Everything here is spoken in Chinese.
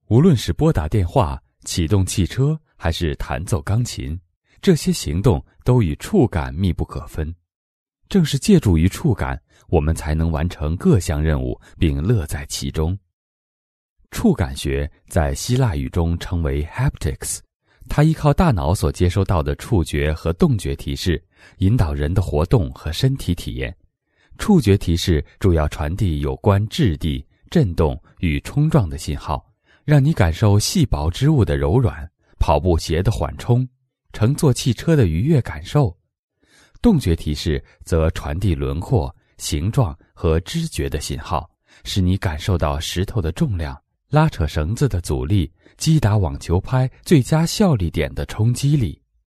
无论是拨打电话、启动汽车，还是弹奏钢琴，这些行动都与触感密不可分。正是借助于触感，我们才能完成各项任务并乐在其中。触感学在希腊语中称为 haptics， 它依靠大脑所接收到的触觉和动觉提示，引导人的活动和身体体验。触觉提示主要传递有关质地、震动与冲撞的信号，让你感受细薄织物的柔软、跑步鞋的缓冲、乘坐汽车的愉悦感受。动觉提示则传递轮廓、形状和知觉的信号，使你感受到石头的重量、拉扯绳子的阻力、击打网球拍最佳效力点的冲击力。